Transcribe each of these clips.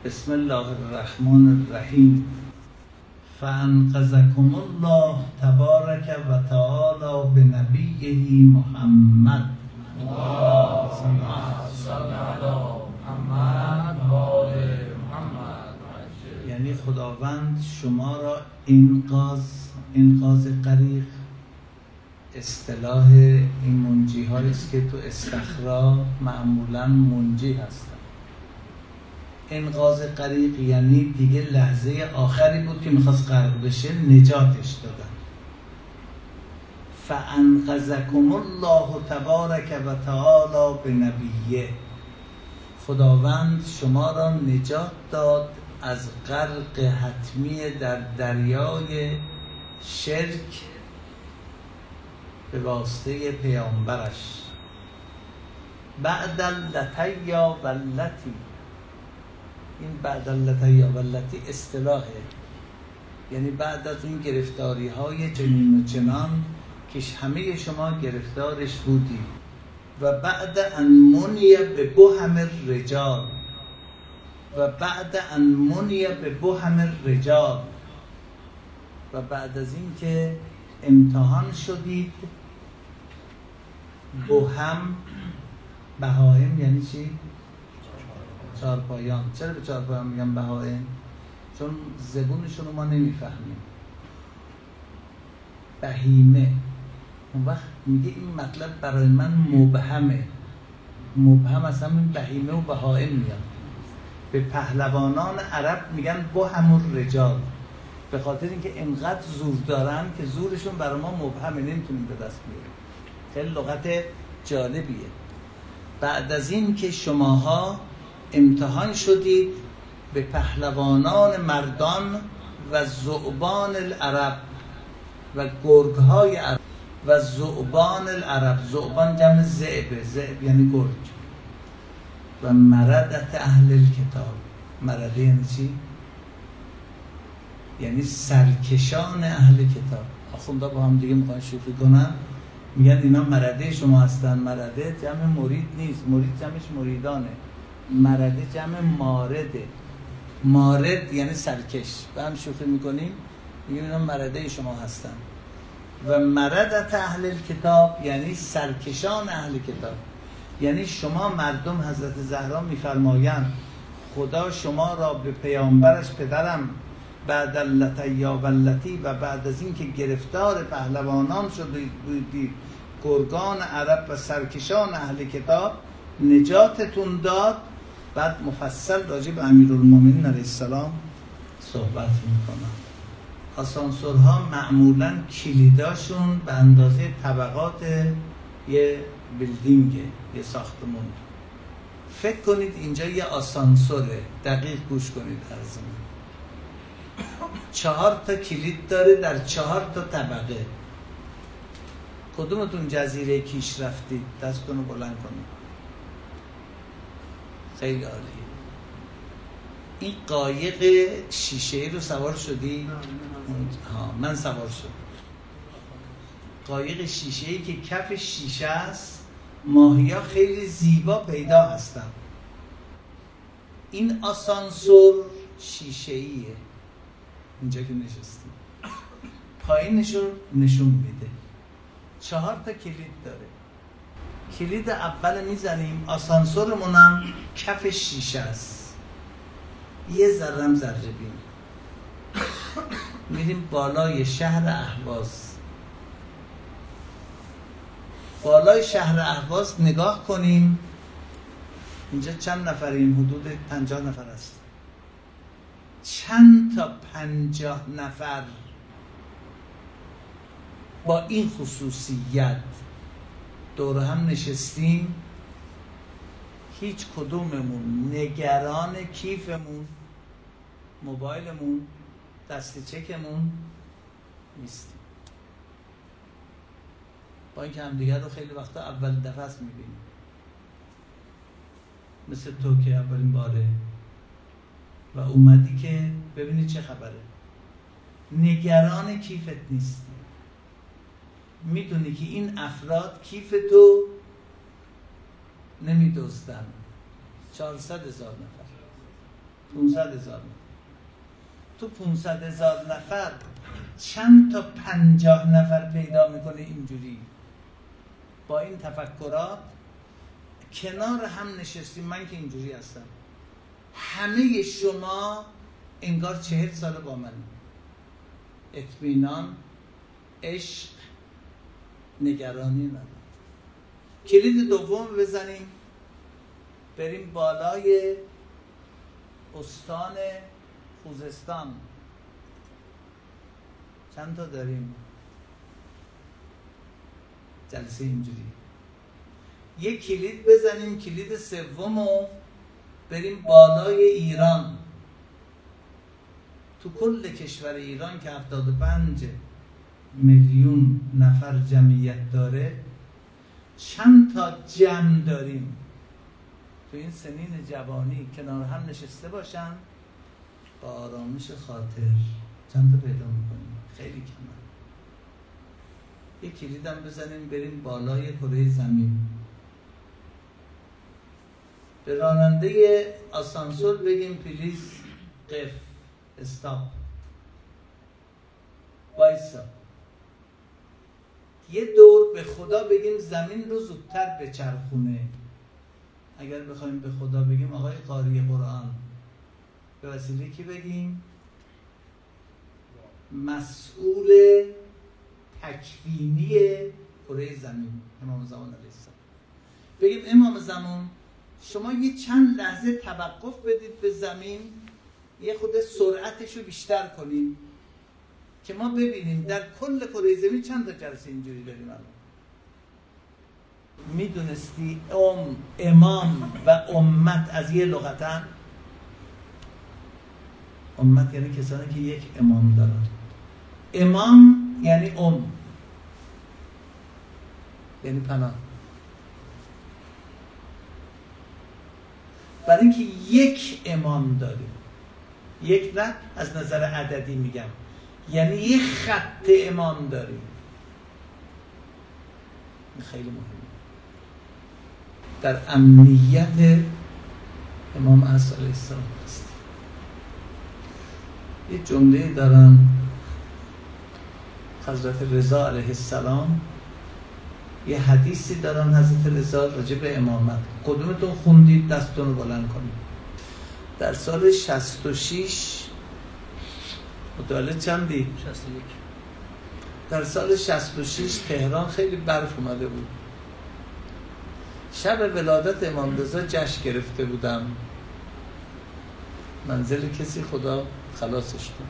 بسم الله الرحمن الرحیم. فانقذکم الله تبارک و تعالی بنبیه محمد. یعنی خداوند شما را انقاذ غریق اصطلاح این منجی هایی است که تو استخرا معمولا منجی هستن. انقاذ غریق یعنی دیگه لحظه آخری بود که میخواست غرق بشه، نجاتش دادن. فانقذکم الله تبارک و تعالی بنبیه. خداوند شما را نجات داد از غرق حتمی در دریای شرک به واسطه پیامبرش. بعد اللتیا و اللتی، این بعد اللتیا و اللتی اصطلاحه، یعنی بعد از اون گرفتاری های چنین و چنان که همه شما گرفتارش بودید. و بعد ان منی به بهم الرجال، و بعد ان منی به بهم الرجال، و بعد از این که امتحان شدید. بهم بهائم یعنی چی؟ چارپایان. چرا به چارپایان میگم بهائم؟ چون زبونشون رو ما نمیفهمیم. بهیمه اون وقت میگه این مطلب برای من مبهمه. مبهم اصلا این بهیمه و بهائم میاد. به پهلوانان عرب میگن بهم الرجال، به خاطر اینکه انقدر زور دارن که زورشون برای ما مبهمه، نمیتونیم به دست بیاریم. خیلی لغت جالبیه. بعد از این که شماها امتحان شدید به پهلوانان مردان و ذؤبان العرب و گرگهای عرب و ذؤبان العرب. ذؤبان جمع ذئب، ذئب یعنی گرگ. و مردت اهل الکتاب. مرده یعنی چی؟ یعنی سرکشان اهل کتاب. آخوندا با هم دیگه میخوان شوخی کنن، میگن اینا مرده شما هستن. مرده جمع مرید نیست، مرید جمعش مریدانه. مرده جمع مارده. مارد یعنی سرکش. با هم شوخی میکنیم، میگن اینا مرده شما هستن. و مردت اهل الکتاب یعنی سرکشان اهل کتاب. یعنی شما مردم، حضرت زهرا میفرمایند خدا شما را به پیامبرش پدرم بعد اللتیا و اللتی و بعد از این که گرفتار پهلوانان شده بودید، گرگان عرب و سرکشان اهل کتاب، نجاتتون داد. بعد مفصل راجع به امیرالمومنین علیه السلام صحبت میکنم. آسانسورها معمولا کلیداشون به اندازه طبقات یه بیلدینگه، یه ساختمون. فکر کنید اینجا یه آسانسوره، دقیق گوش کنید عرض من. 4 تا کلید داره در 4 تا طبقه. کدومتون جزیره کیش رفتید؟ دستتون رو بلند کنید. خیلی عالی. این قایق شیشه‌ای رو سوار شدی؟ ها، من سوار شدم. قایق شیشه‌ای که کف شیشه است، ماهی‌ها خیلی زیبا پیدا هستن. این آسانسور شیشه‌ایه. اینجا که نشستیم پایینش رو نشون میده. 4 تا کلید داره. کلید اول میزنیم، آسانسورمونم کف شیشه است، یه ذرم ذره بین. میریم بالای شهر اهواز. بالای شهر اهواز نگاه کنیم، اینجا چند نفریم؟ حدود 50 نفر است. چند تا 50 نفر با این خصوصیت دور هم نشستیم، هیچ کدوممون نگران کیفمون، موبایلمون، دست چکمون نیستیم. با اینکه هم دیگر رو خیلی وقتا اول دفعه است میبینیم، مثل تو که اولین باره و اومدی که ببینی چه خبره. نگران کیفت نیستی. میدونی که این افراد کیف تو نمیدزدن. 400,000 نفر 500,000 تو 500,000 نفر چند تا 50 نفر پیدا میکنه اینجوری با این تفکرات کنار هم نشستیم. من که اینجوری هستم، همه شما انگار 40 سال با من، اطمینان، عشق، نگرانی ندارم. کلید دوم بزنیم، بریم بالای استان خوزستان. چند تا داریم جلسه اینجوری. یک کلید بزنیم، کلید سومو بریم بالای ایران. تو کل کشور ایران که 75 میلیون نفر جمعیت داره، چند تا جمع داریم تو این سنین جوانی کنار هم نشسته باشن با آرامش خاطر؟ چند تا پیدا میکنیم؟ خیلی کمه. یک کلیدم بزنیم بریم بالای کره زمین. به راننده آسانسور بگیم پلیز قف استاپ، وایسا. یه دور به خدا بگیم زمین رو زودتر بچرخونه. اگر بخوایم به خدا بگیم آقای قاری قرآن، به وسیله کی بگیم؟ مسئول تکوینی کره زمین، امام زمان علیه السلام. بگیم امام زمان شما یه چند لحظه توقف بدید به زمین، یه خود سرعتش رو بیشتر کنید که ما ببینیم در کل کره زمین چند تا جلسه اینجوری داریم. الان میدونستی امام و امت از یه لغتن؟ امت یعنی کسانی که یک امام دارن. امام یعنی یعنی پناه. برای اینکه یک امام داریم، یک نه از نظر عددی میگم، یعنی یک خط امام داریم. این خیلی مهمه در امنیت امام عصر علیه السلام هست. یه جمله دارن حضرت رضا علیه السلام، یه حدیثی دارن حضرت رضا راجع به امامت. کدومتون خوندید دستتون رو بلند کنید. در سال 66 متولد چندی؟ 61. در سال 66 تهران خیلی برف اومده بود. شب ولادت امام رضا جشن گرفته بودم، منزل کسی، خدا خلاصش کن.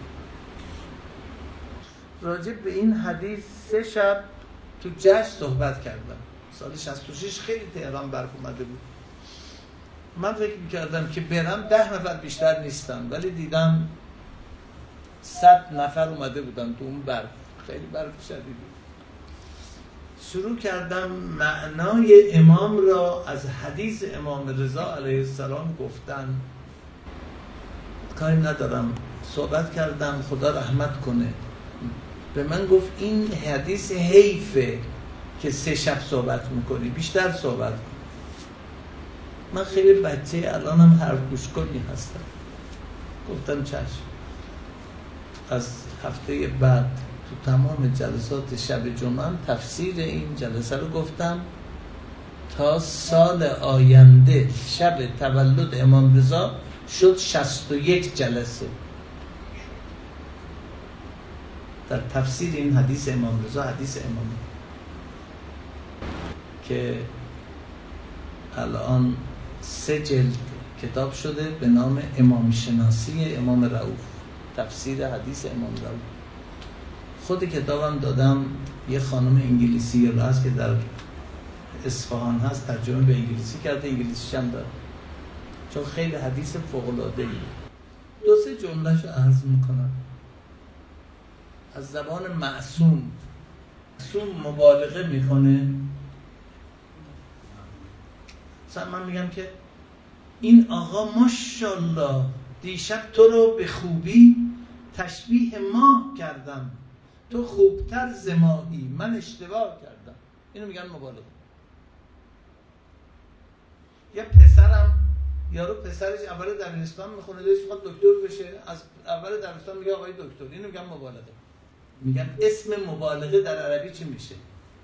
راجع به این حدیث 3 شب تو جشن صحبت کردم. سال 66 خیلی تهران برف اومده بود. من فکر میکردم که برم 10 نفر بیشتر نیستن، ولی دیدم 100 نفر اومده بودن تو اون برف. خیلی برف شدیدی. شروع کردم معنای امام را از حدیث امام رضا علیه السلام گفتن. کاری ندارم، صحبت کردم، خدا رحمت کنه. به من گفت این حدیث حیفه که 3 شب صحبت میکنی، بیشتر صحبت کن. من خیلی بچه الانم حرف گوش کنی هستم. گفتم چشم. از هفته بعد تو تمام جلسات شب جمعه تفسیر این جلسه رو گفتم تا سال آینده شب تولد امام رضا شد 61 جلسه در تفسیر این حدیث امام رضا، حدیث امام که الان 3 جلد کتاب شده به نام امام شناسی امام رؤوف، تفسیر حدیث امام رؤوف. خود کتابم دادم یه خانم انگلیسی رو هست که در اصفهان هست، ترجمه به انگلیسی کرده، انگلیسیش هم داره، چون خیلی حدیث فوق‌العاده‌ای. 2-3 جمله‌شو عرض میکنم از زبان معصوم. مبالغه میکنه. مثلا من میگم که این آقا ماشاءالله دیشب تو رو به خوبی تشبیه ماه کردم، تو خوبتر ز ماهی، من اشتباه کردم. اینو میگن مبالغه. یا پسرم یارو پسرش اول دبیرستان میخونه دلش میخواد دکتر بشه، از اول دبیرستان میگه آقای دکتر. اینو میگن مبالغه. میگن اسم مبالغه در عربی چی میشه؟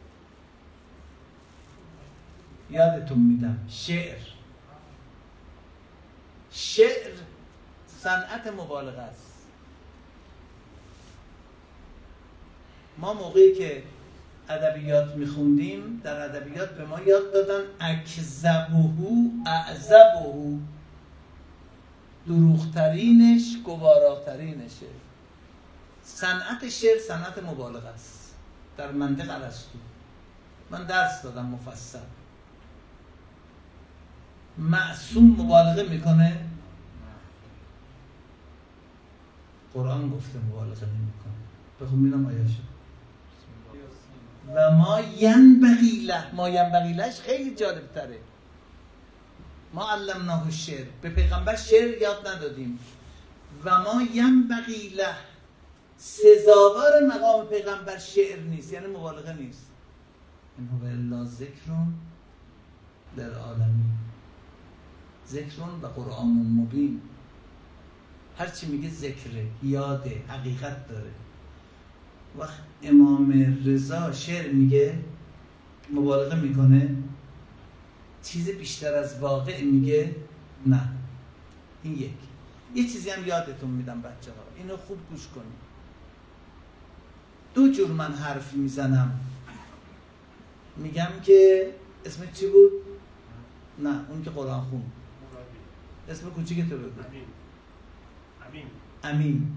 یادتون میدم شعر صنعت مبالغه است. ما موقعی که ادبیات میخوندیم در ادبیات به ما یاد دادن اکذبهو اعذبهو، دروغترینش گواراترینشه. صنعت شعر صنعت مبالغه است در منطق ارسطو. من درس دادم مفصل. معصوم مبالغه میکنه؟ قرآن گفته مبالغه نمیکنه. بخون ببینم آیه‌شو. و ما ینبغی له، ما ینبغی لهش خیلی جالب تره. ما علمناه الشعر، به پیغمبر شعر یاد ندادیم. و ما ینبغی له، سزاوار مقام پیغمبر شعر نیست، یعنی مبالغه نیست. این هو الا ذکر للعالمین، ذکر و قرآن مبین. هرچی میگه ذکره، یاده، حقیقت داره. وقت امام رضا شعر میگه مبالغه میکنه؟ چیز بیشتر از واقع میگه؟ نه. این یه چیزی هم یادتون میدم بچه ها، اینو خوب گوش کنید. دو جور من حرف میزنم. میگم که اسم چی بود؟ نه اون که قرآن خون. اسم کوچیک تو بگو. امین.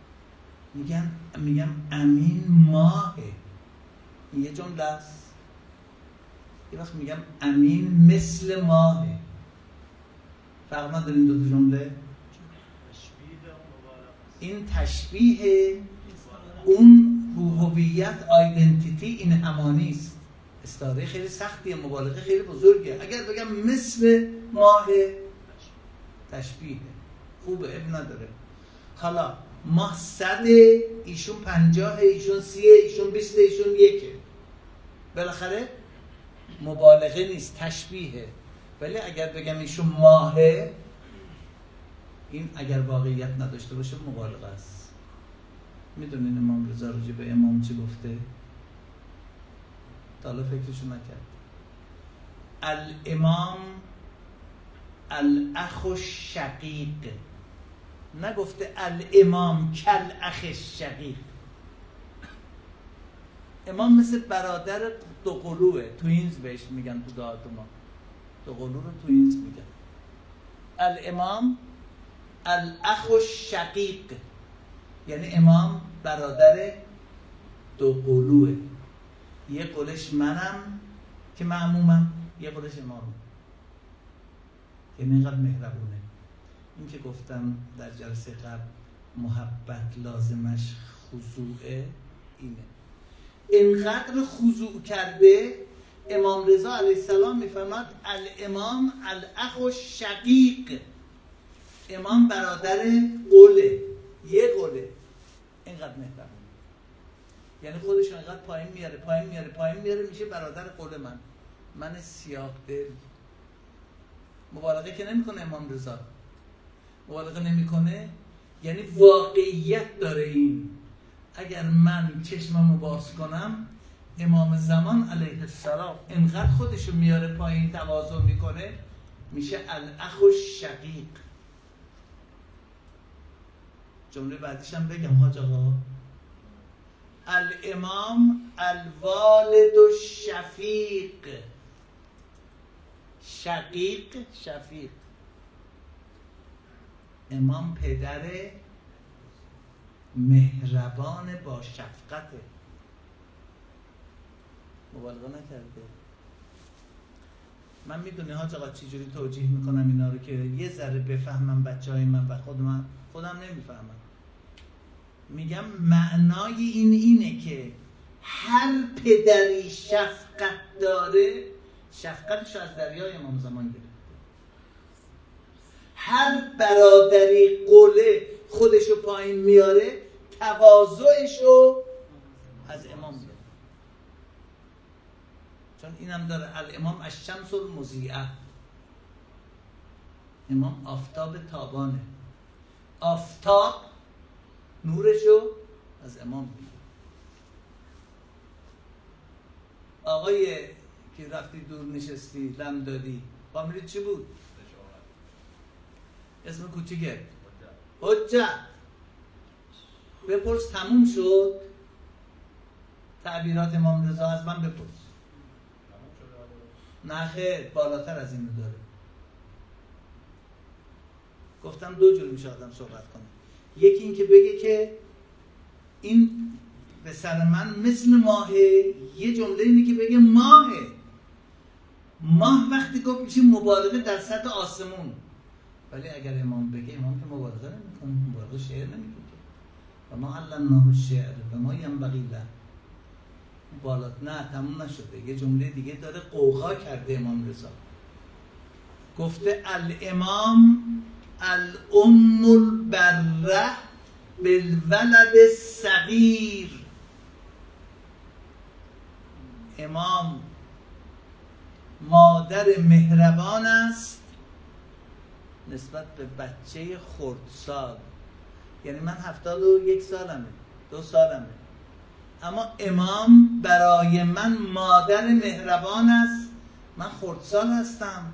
میگم امین ماهه. این یه جمله است. یه وقت میگم امین مثل ماهه. فرق نداره این دو جمله؟ این تشبیه اون هویت، آیدنتیتی، این امانی است. استعاره خیلی سختیه، مبالغه خیلی بزرگه. اگر بگم مثل ماه، تشبیه خوبه، اب نداره. حالا ماه 100، ایشون 50، ایشون 30، ایشون 20، ایشون 1. بالاخره مبالغه نیست، تشبیهه. ولی اگر بگم ایشون ماهه، این اگر واقعیت نداشته باشه مبالغه است. میدونین امام رضا راجع به امام چی گفته؟ تا حالا فکرشو نکرد. الامام الاخ الشقیق، نگفته الامام کل اخ الشقیق. امام مثل برادر دو قلوه، توینز بهش میگن تو دعات ما. دو قلو رو توینز میگن. الامام الاخ الشقیق یعنی امام برادر دو قلوه. یه قلش منم که معمومم، یه قلش امامم. یعنی اینقدر مهربونه. این که گفتم در جلسه قبل محبت لازمش خضوعه، اینه. اینقدر خضوع کرده امام رضا علیه السلام میفرماد الامام الاخ الشقیق، امام برادر قله، یه قله. اینقدر مهربونه. یعنی خودش اینقدر پایین میاره میشه برادر قله من سیاه دل. مبالغه که نمیکنه امام رضا، مبالغه نمیکنه، یعنی واقعیت داره. این اگر من چشممو باز کنم امام زمان علیه السلام اینقدر خودشو میاره پایین، تواضع میکنه، میشه الاخ الشقیق. جمله بعدیش هم بگم حاج آقا. الامام الوالد الشفیق، شفیق امام پدر مهربان با شفقته. مبالغه نکرده. من میدونی حاج آقا چی جوری توجیه میکنم اینا رو که یه ذره بفهمم بچهای من و خودم نمیفهمم. میگم معنای اینه که هر پدری شفقت داره، شفقتشو از دریای امام زمان گرفته. هر برادری قله خودشو پایین میاره، تواضعشو از امام گرفته. چون اینم داره الامام الشمس المضیئه، امام آفتاب تابانه، آفتاب نورشو از امام میگه. آقای که رفتی دور نشستی لم دادی فامیلی چی بود؟ اسم کوچیکه حجت. بپرس تموم شد تعبیرات امام رضا از من بپرس. نه خیر بالاتر از اینو داره. گفتم دو جور میشه آدم صحبت کنه. یکی این که بگه که این به سر من مثل ماهه، یه جمله اینه که بگه ماهه. ماه وقتی گفت میشه مبالغه در سطح آسمون، ولی اگر امام بگه، امام که مبالغه نمیکنه، مبالغه شعر نمیگه و ما علمناه الشعر و ما ینبغی له. بالات نه تموم نشده، یه جمله دیگه داره قوقا کرده امام رضا. گفته الامام الام البره بالولد الصغیر. امام مادر مهربان است نسبت به بچه خردسال. یعنی من 71 سالمه، 2 سالمه، اما امام برای من مادر مهربان است. من خردسال هستم،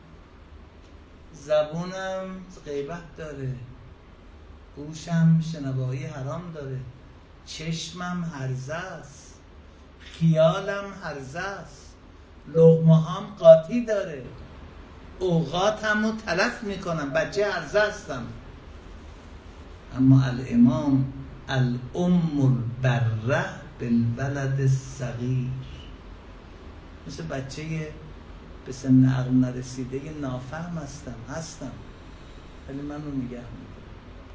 زبونم غیبت داره، گوشم شنوایی حرام داره، چشمم هرزه است، خیالم هرزه است، لقمه هم قاطی داره، اوقاتم رو تلف میکنم، بچه هرزه هستم. اما الامام الام البره بالولد الصغیر، مثل بچه به سن عقل نرسیده نافهم هستم ولی من رو نگه میکنم.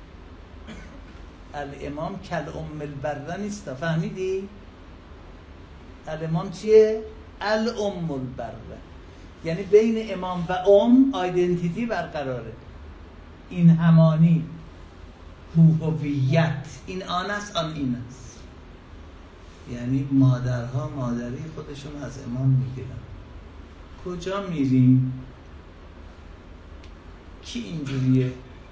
الامام کالام البره نیست. فهمیدی؟ الامام چیه؟ الام البره، یعنی بین امام و آیدنتیتی برقراره، این همانی، هویت، این آن است آن این است. یعنی مادرها مادری خودشون از امام میگیرن. کجا میریم؟ کی اینجوریه؟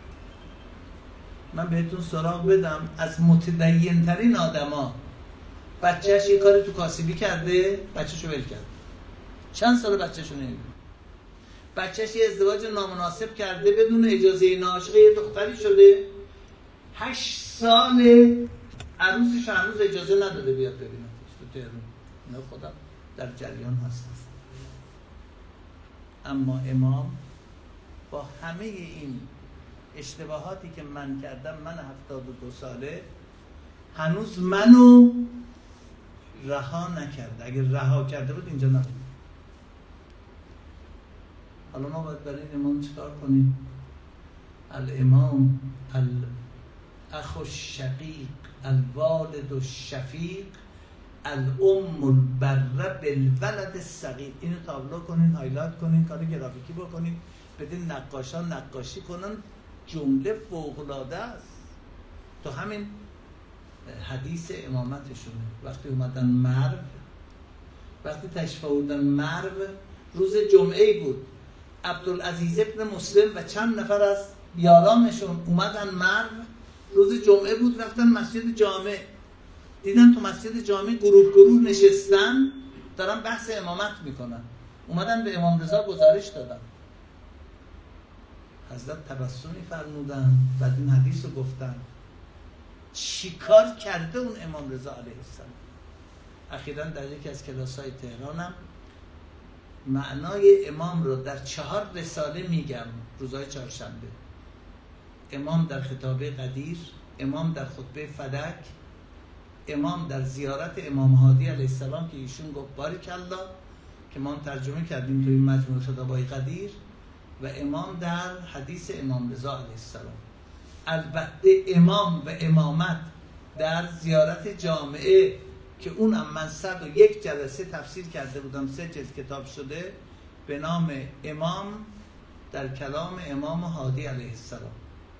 من بهتون سراغ بدم از متدین ترین آدما بچهش یه کاری تو کاسبی کرده، بچهشو ول کرد. چند سال بچهشو نمیبینه. بچهش یه ازدواج نامناسب کرده، بدون اجازه ناشغه یه دختری شده، 8 سال عروسش هنوز اجازه نداده بیاد ببینتش تو تهران. اینا خودم در جریان هستم. اما امام با همه این اشتباهاتی که من کردم، من 72 ساله، هنوز منو رها نکرده. اگر رها کرده بود اینجا نبود. حالا ما باید برای این امام چیکار کنیم؟ الامام الاخ الشقیق الوالد الشفیق الام البره بالولد الصغیر. اینو تابلو کنین، هایلایت کنین، کار گرافیکی بکنین، بدین نقاشان نقاشی کنن. جمله فوق‌العاده است. تو همین حدیث امامتشونه. وقتی اومدن مرو، وقتی تشریف آوردن مرو، روز جمعه بود. عبدالعزیز ابن مسلم و چند نفر از یارانشون اومدن مرو، روز جمعه بود. رفتن مسجد جامع، دیدن تو مسجد جامع گروه نشستن دارن بحث امامت میکنن. اومدن به امام رضا گزارش دادن. حضرت تبسمی فرمودن، بعد این حدیث رو گفتن چی کار کرده اون امام رضا علیه السلام. اخیراً در یکی از کلاس‌های تهرانم معنای امام رو در 4 رساله میگم روزهای چهارشنبه. امام در خطابه قدیر، امام در خطبه فدک، امام در زیارت امام هادی علیه السلام که ایشون گفت بارکالله که ما ترجمه کردیم توی مجموع خطابای قدیر، و امام در حدیث امام رضا علیه السلام. البته امام و امامت در زیارت جامعه که اونم من 101 جلسه تفسیر کرده بودم، 3 جلد کتاب شده به نام امام در کلام امام هادی علیه السلام.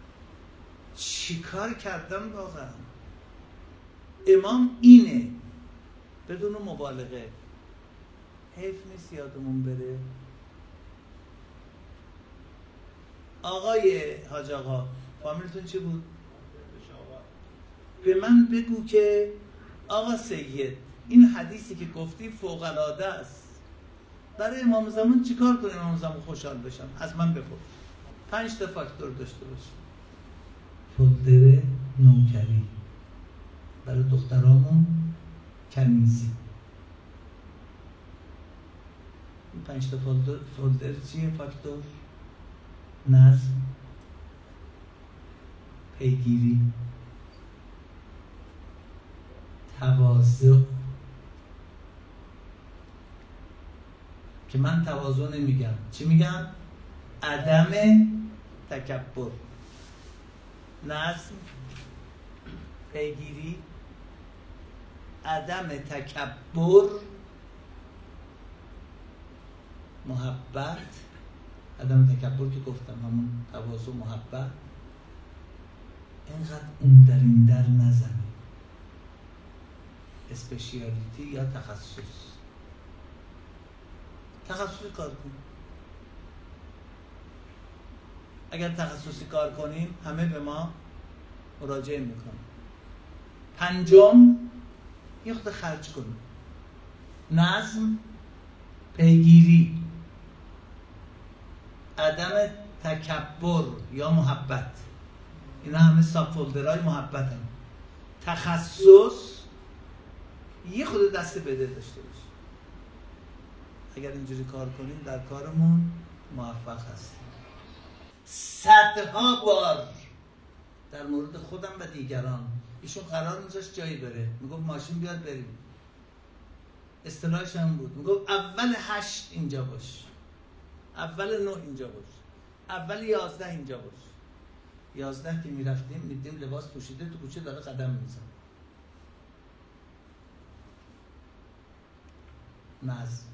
چیکار کردم واقعا؟ امام اینه بدون مبالغه. حیف نیست یادمون بره. آقای حاج آقا فامیلتون چی بود؟ به من بگو که آقا سید این حدیثی که گفتی فوق العاده است، برای امام زمان چیکار کنیم امام زمان خوشحال بشم؟ از من بپرس. 5 تا فاکتور داشته باشه. فولدر نوکری برای دخترامون کنیزی. این 5 تا فولدر چیه؟ فاکتور نظم، پیگیری، تواضع که من تواضع نمیگم، چی میگم؟ عدم تکبر. نظم، پیگیری، عدم تکبر، محبت. عدم تکبر که گفتم همون تواضع، محبت. اینقدر اون در این در نزنه. اسپشیالیتی یا تخصصی کار کن. اگر تخصصی کار کنیم همه به ما مراجعه میکنن. 5 یه خود خرج کنیم. نظم، پیگیری، عدم تکبر یا محبت. اینا همه ساب فولدرهای محبت هم. تخصص یه خود دست بده داشته باشه. اگر اینجوری کار کنیم در کارمون موفق هستیم. صدها بار در مورد خودم و دیگران ایشون قرار میذاشت جایی بره، میگفت ماشین بیاد بریم. اصطلاحش هم بود، میگفت اول 8 اینجا باش، اول 9 اینجا باش، اول 11 اینجا باش. 11 که میرفتیم میدیم لباس پوشیده تو کوچه داره قدم میزن. نظم.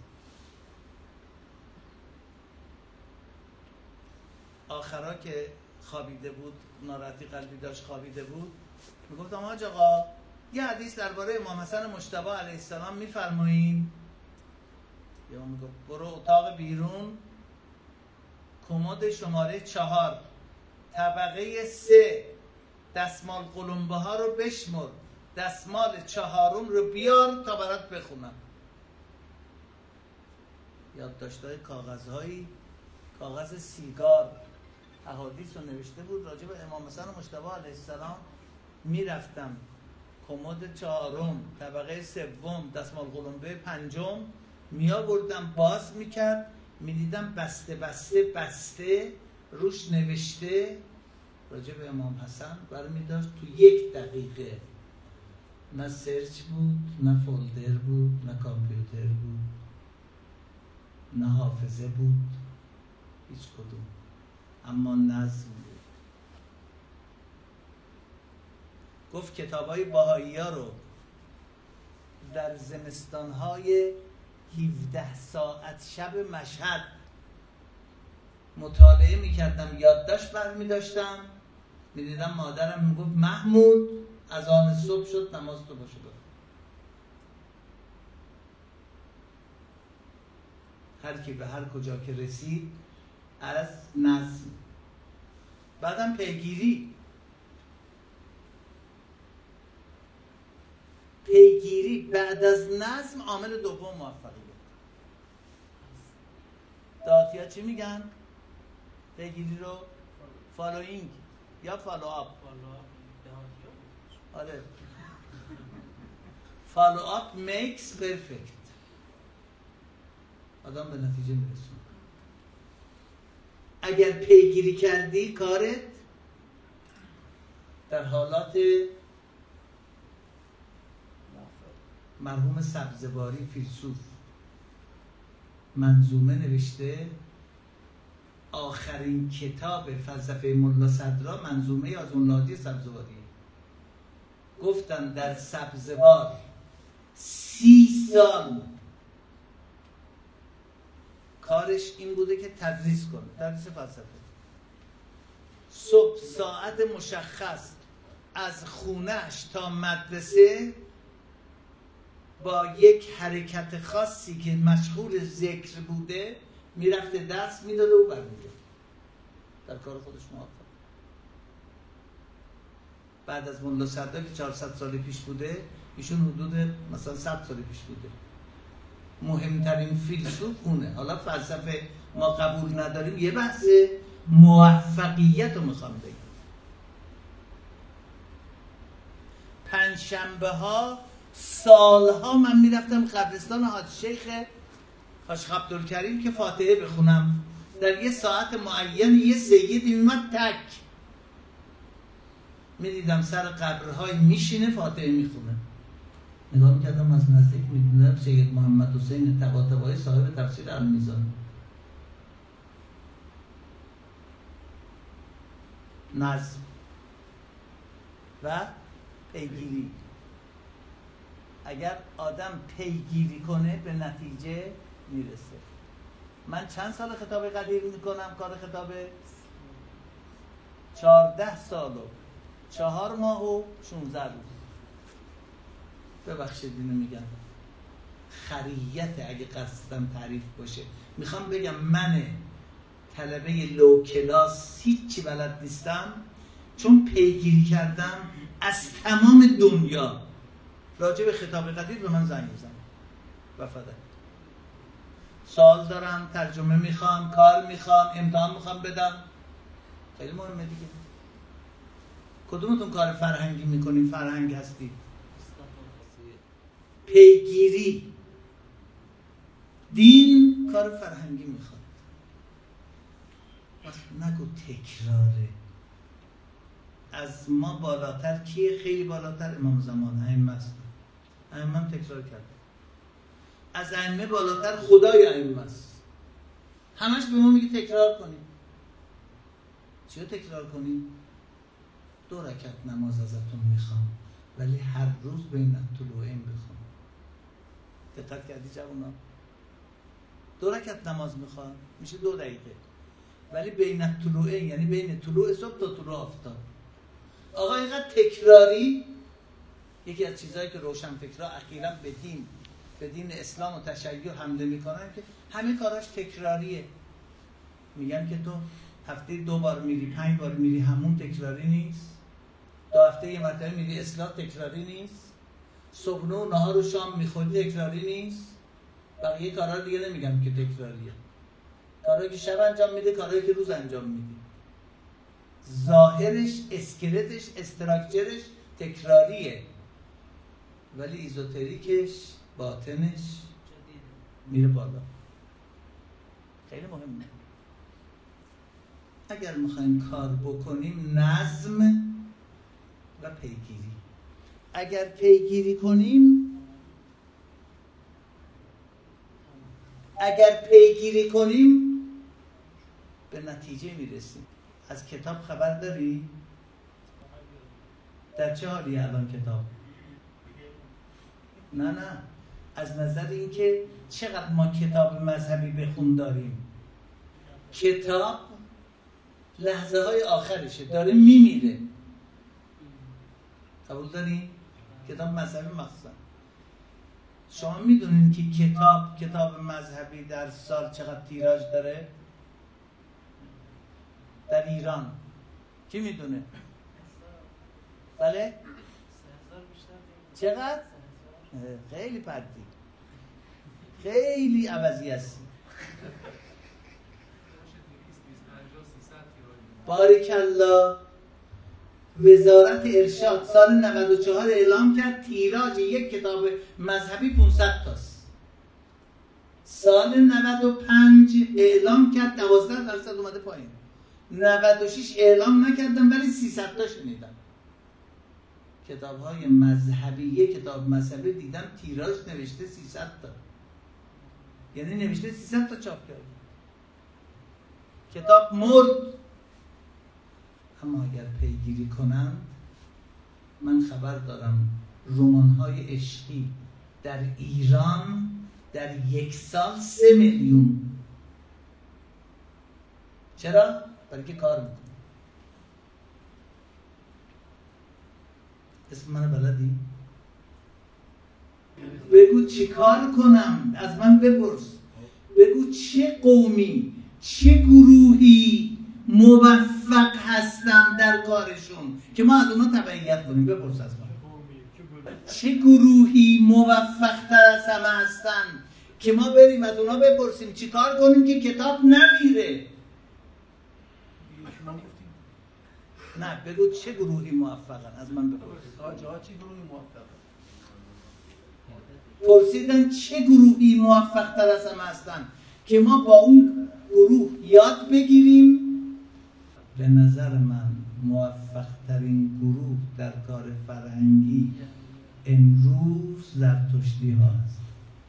آخرا که خوابیده بود، ناراحتی قلبی داشت، خوابیده بود، میگفتم حاج آقا یه حدیث درباره امام حسن مجتبی علیه السلام میفرمایین؟ یا میگفت برو اتاق بیرون، کمد شماره 4، طبقه 3، دستمال قلمبه ها رو بشمر، دستمال 4م رو بیار تا برات بخونم. یادداشت‌های کاغذ سیگار احادیث رو نوشته بود راجع به امام حسن مجتبی علیه السلام. میرفتم کمد 4م، طبقه 3، دستمال قلمبه 5م میآوردم، باز میکرد، میدیدم بسته روش نوشته راجع به امام حسن. برمی داشت تو 1 دقیقه. نه سرچ بود، نه فولدر بود، نه کامپیوتر بود، نه حافظه بود، هیچ کدوم. اما نظم بود. گفت کتابای بهایی ها رو در زمستانهای 17 ساعت شب مشهد مطالعه میکردم، یادداشت برمی داشتم، میدیدم مادرم میگفت محمود اذان صبح شد، نماز تو باشه برو. هر کی به هر کجا که رسید از نظم. بعدم پیگیری بعد از نظم عامل دوم موفقیت. داعیه چی میگن؟ پیگیری رو فالوینگ یا فالو آپ. آره، فالو آپ میکس پرفکت. آدم به نتیجه میرسونه. اگر پیگیری کردی کارت در حالات مرحوم سبزواری فیلسوف منظومه نوشته، آخرین کتاب فلسفه ملا صدرا منظومه آزمون‌لادی سبزواریه. گفتن در سبزوار 30 سال کارش این بوده که تدریس کنه، تدریس فلسفه. صبح ساعت مشخص از خونهش تا مدرسه با یک حرکت خاصی که مشغول ذکر بوده میرفته، دست میداده و برمیگرد. در کار خودش موفق. بعد از ملا صدرا که 400 سال پیش بوده، ایشون حدود مثلا 100 سال پیش بوده. مهمترین فیلسوف اونه. حالا فلسفه ما قبول نداریم، یه بحث موفقیت رو میخوام بگم. پنجشنبه ها سالها من میرفتم قبرستان حاج شیخ حاج عبدالکریم که فاتحه بخونم. در یه ساعت معین یه سیدی میمد تک، میدیدم سر قبرهای میشینه فاتحه میخونه. نگاه میکردم از نزدیک، میدیدم سید محمد حسین طباطبایی صاحب تفسیر المیزان. نظم و پیگیری. اگر آدم پیگیری کنه به نتیجه میرسه. من چند سال خطاب قدیر میکنم؟ کار خطاب 14 سال و 4 ماه و 16 روز. ببخشید اینو میگم، خریت اگه قصدم تعریف باشه. میخوام بگم من طلبه لو کلاس هیچی بلد نیستم، چون پیگیری کردم از تمام دنیا راجع به خطاب قدیر به من زنگ میزنن و فدک. سوال دارم، ترجمه میخوام، کار میخوام، امتحان میخوام بدم. خیلی مهمه دیگه. کدومتون کار فرهنگی میکنیم؟ فرهنگ هستی؟ پیگیری دین کار فرهنگی میخواد. نگو تکراره. از ما بالاتر کیه؟ خیلی بالاتر امام زمان ائمه است. ائمه هم تکرار کرد. از ائمه بالاتر خدای ائمه است. همش به ما میگه تکرار کنیم. چیو تکرار کنیم؟ 2 رکعت نماز ازتون میخوام، ولی هر روز بین الطلوعین بخون. دقت کردی جوونا؟ 2 رکعت نماز میخوام، میشه 2 دقیقه، ولی بین الطلوعین یعنی بین طلوع صبح تا طلوع آفتاب. آقا اینقدر تکراری. یکی از چیزهایی که روشنفکرها اخیراً به دین اسلام و تشیع حمله میکنن که همه کاراش تکراریه. میگن که تو هفته 2 بار میری، 5 بار میری همون تکراری نیست. 2 هفته یه مرتبه میری اصلاح تکراری نیست. صبح و نهار و شام میخوری تکراری نیست. بقیه کارا دیگه نمیگم که تکراریه. کارهایی که شب انجام میده، کارهایی که روز انجام میده، ظاهرش، اسکلتش، استراکچرش تکراریه، ولی ایزوتریکش، باطنش میره بالا. خیلی مهمه. اگر میخوایم کار بکنیم، نظم و پیگیری. اگر پیگیری کنیم به نتیجه میرسیم. از کتاب خبر داری؟ در چه حالی الان کتاب؟ نه از نظر اینکه چقدر ما کتاب مذهبی بخون داریم. کتاب لحظه های آخرشه، داره میمیره. قبول دارین؟ کتاب مذهبی مخصوصا. شما میدونین که کتاب مذهبی در سال چقدر تیراژ داره؟ در ایران کی میدونه؟ بله؟ چقدر؟ خیلی پردی، خیلی عوضی هستی. بارکالله. وزارت ارشاد سال 94 اعلام کرد تیراژ یک کتاب مذهبی 500 تاست. سال 95 اعلام کرد 12% اومده پایین. 96 اعلام نکردم ولی 300 تا شنیدم. کتاب‌های مذهبی، یک کتاب مذهبی دیدم تیراژ نوشته 300 تا. یعنی نوشته 300 تا چاپ کرد. کتاب مرد. اما اگر پیگیری کنند، من خبر دارم رمان‌های عشقی در ایران در 1 سال 3 میلیون. چرا؟ برای که کار میکنه. اسم من بلدی؟ بگو چی کار کنم؟ از من بپرس. بگو چه قومی، چه گروهی موفق هستن در کارشون که ما از اونا تبعیت کنیم. بپرس از ما چه گروهی موفق تر از همه هستن که ما بریم از اونا بپرسیم چی کار کنیم که کتاب نمیره. نه بگو چه گروهی موفقن، از من بپرس. چه گروهی موفقن؟ پرسیدن چه گروهی موفق تر از همه هستن که ما با اون گروه یاد بگیریم. به نظر من موفق ترین گروه در کار فرهنگی امروز زرتشتی ها هست.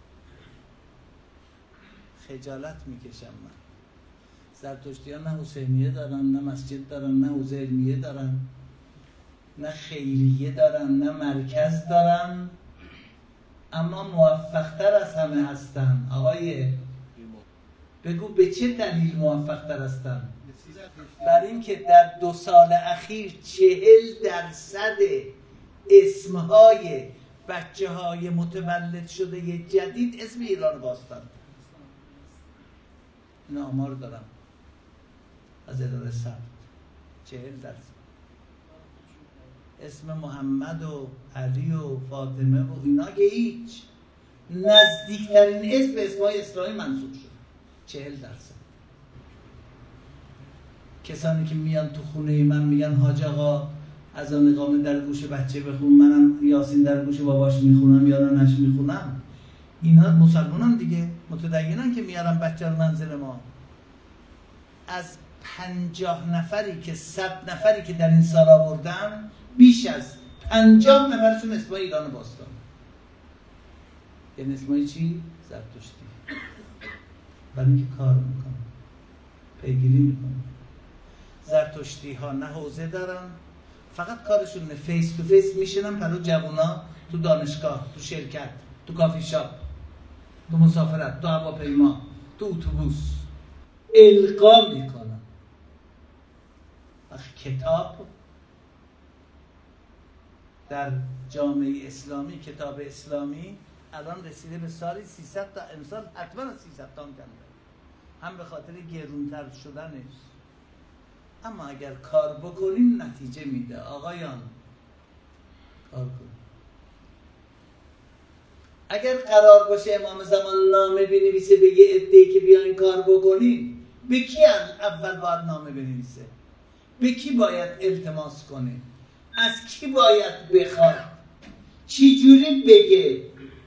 خجالت میکشم من. زرتشتی ها نه حسینیه دارن، نه مسجد دارن، نه حوزه علمیه دارن، نه خیریه دارن، نه مرکز دارن، اما موفق تر از همه هستن. آقای بگو به چه دلیل موفق تر هستن؟ بر این که در 2 سال اخیر 40% اسمهای بچه های متولد شده جدید اسم ایران باستن. این آمار دارم از اداره ثبت. 40% اسم محمد و علی و فاطمه و اینا که هیچ، نزدیکترین اسم به اسمهای اسلامی منصوب شد. 40%. کسانی که میان تو خونه من میگن حاج آقا از آن اقامه در گوش بچه بخون، منم یاسین در گوش باباش میخونم یا نش میخونم، اینا مسلمانان دیگه، متدینن که میارن بچه رو منزل ما. از 50 نفری که 100 نفری که در این سال آوردم، بیش از 50 نفرشون اسمای ایران باستان. یعنی اسمای چی؟ زرتشتی. برای اینکه کار میکنن، پیگیری میکنن. زرتشتی ها نه حوزه دارن، فقط کارشون نه فیس تو فیس میشنن پلو جوونا، تو دانشگاه، تو شرکت، تو کافی شاپ، تو مسافرت، تو هواپیما، تو اتوبوس القا میکنن. کتاب در جامعه اسلامی، کتاب اسلامی الان رسیده به سالی 300 تا، امسال حتما 300 تا کنده، هم به خاطر گرونتر شدنش. اما اگر کار بکنیم نتیجه میده. آقایان کار کنیم. اگر قرار باشه امام زمان نامه بنویسه به یه عده‌ای که بیاین کار بکنیم، به کی اول باید نامه بنویسه؟ به کی باید التماس کنه؟ از کی باید بخواد؟ چی جوری بگه؟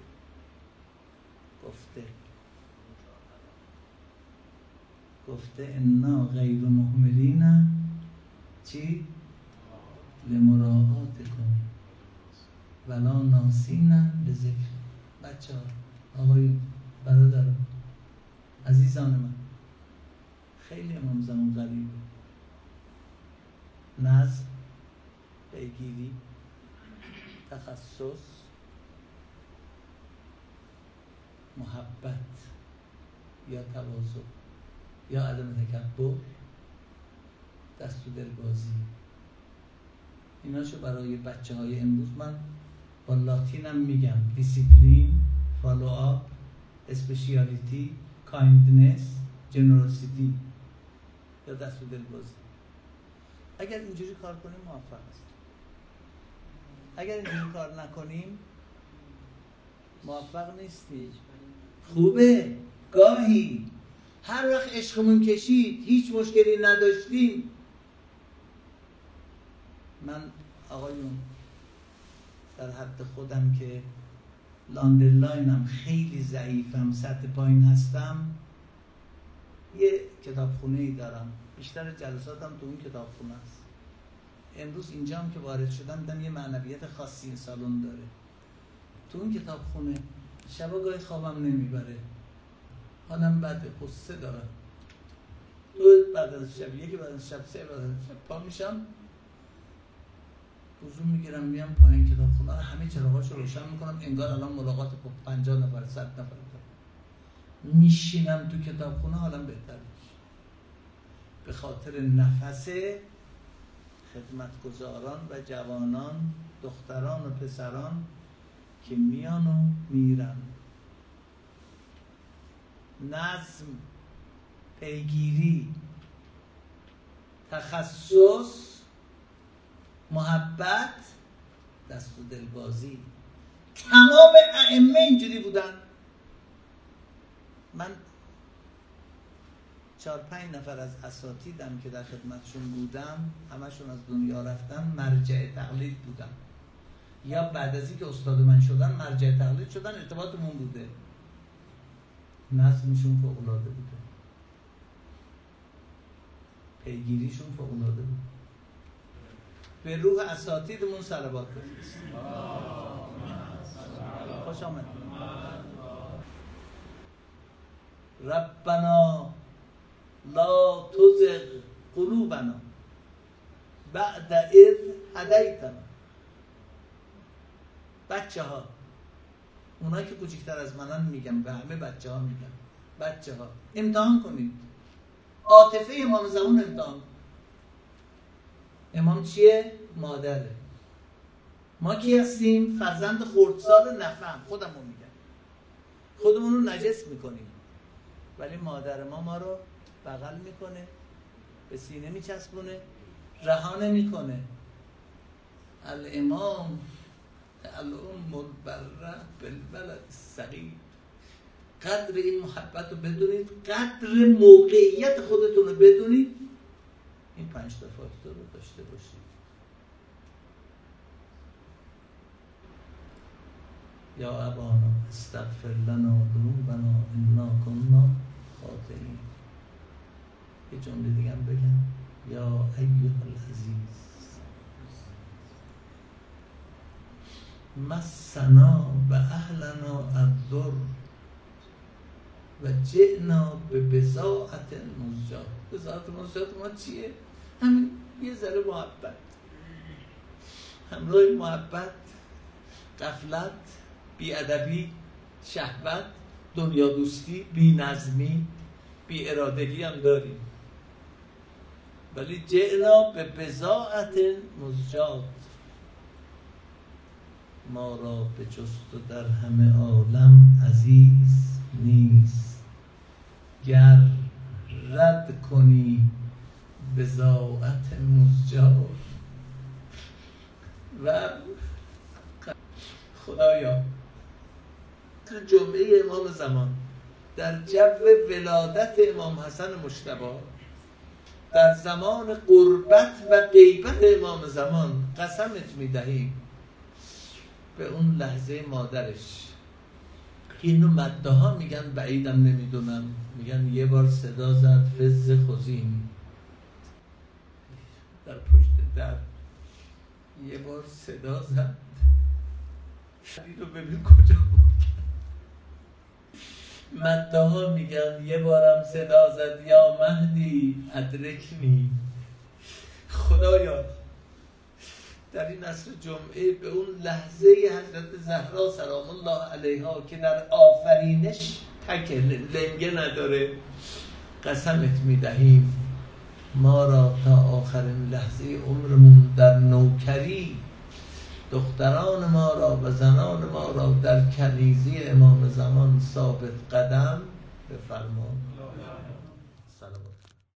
گفته انا غیر مهملین چی؟ لمراعاتکم ولا ناسین لذکر. بچه ها، آقای برادرم، عزیزان من، خیلی امام زمان غریبه. نظم، پیگیری، تخصص، محبت یا تواضع یا عدم تکبر، دست و دل بازی، ایناشو برای بچه های امروز من با لاتینم میگم: دیسیپلین، فالو آپ، اسپشیالیتی، کایندنس، جنراسیتی یا دست و دل بازی. اگر اینجوری کار کنیم موفق است. اگر اینجوری کار نکنیم موفق نیستی. خوبه گاهی هر وقت عشقمون کشید هیچ مشکلی نداشتیم. من آقایون در حد خودم که لاندرلاینم، خیلی ضعیفم، سطح پایین هستم، یه کتابخونه‌ای دارم، بیشتر جلساتم تو اون کتابخونه است. امروز اینجام که وارد شدم دیدم یه معنویت خاصی این سالن داره. تو اون کتابخونه شبا گاهی خوابم نمیبره، حالم بده، قصه دارم. تو بعد از شب یکی، بعد از شب سه، بعد از شب پا میشم، وضو میگیرم، میام پایین کتابخونه، همه چراغاشو روشن میکنم، انگار الان ملاقات با 50 نفر 100 نفر دارم. میشینم تو کتابخونه، حالم بهتر میشه به خاطر نفس خدمتگزاران و جوانان، دختران و پسران که میان و میرن. نظم، پیگیری، تخصص، محبت، دست و دلبازی. تمام ائمه اینجوری بودن. من 4-5 نفر از اساتیدم که در خدمتشون بودم، همشون از دنیا رفتن، مرجع تقلید بودن، یا بعد از اینکه استاد من شدن مرجع تقلید شدن، ارتباطمون بوده. نظمشون فوق‌العاده بوده، پیگیریشون فوق‌العاده بود. به روح اساتیدمون صلوات بفرست. خوش آمد. ربنا لا تزغ قلوبنا بعد اذ هدیتنا. بچه ها، اونایی که کوچکتر از منن میگم، به همه بچه ها میگم، بچه ها امتحان کنید عاطفه امام زمان. امتحان. امام چیه؟ مادره. ما کی هستیم؟ فرزند خردسال نفهم. خودمون میگم، خودمون رو نجس میکنیم، ولی مادر ما رو بغل میکنه، به سینه میچسبونه، رها نمیکنه. الامام الام البره بالولد الصغیر. قدر این محبت رو بدونید، قدر موقعیت خودتون رو بدونید. این 5 تا فاکتور رو داشته باشید. یا ابانا استغفر لنا ذنوبنا انا کنا خاطئین. یه جمله دیگه هم بگم. یا ایها العزیز مسنا و اهلنا الضر و جئنا به بضاعت مزجاة. بضاعت مزجاة ما چیه؟ همین یه ذره محبت، همراه محبت غفلت، بی‌ادبی، شهوت، دنیا دوستی، بی نظمی، بی ارادگی هم داریم. ولی جئنا به بضاعت مزجاة. ما را به جست و در همه عالم عزیز نیست. گر رد کنی بضاعت مزجاة. و خدایا در جمعه امام زمان، در جو ولادت امام حسن مجتبی، در زمان قربت و غیبت امام زمان، قسمت میدهیم به اون لحظه مادرش. اینو مده ها میگن، بعیدم نمیدونم، میگن یه بار صدا زد فز خوزین در پشت در، یه بار صدا زد. این رو ببین کجا مده ها میگن یه بارم صدا زد یا مهدی ادرکنی. خدایا در این عصر جمعه به اون لحظه حضرت زهرا سلام الله علیها که در آفرینش تک لنگه نداره، قسمت میدهیم ما را تا آخرین لحظه عمرمون در نوکری، دختران ما را و زنان ما را در کنیزی امام زمان ثابت قدم بفرما.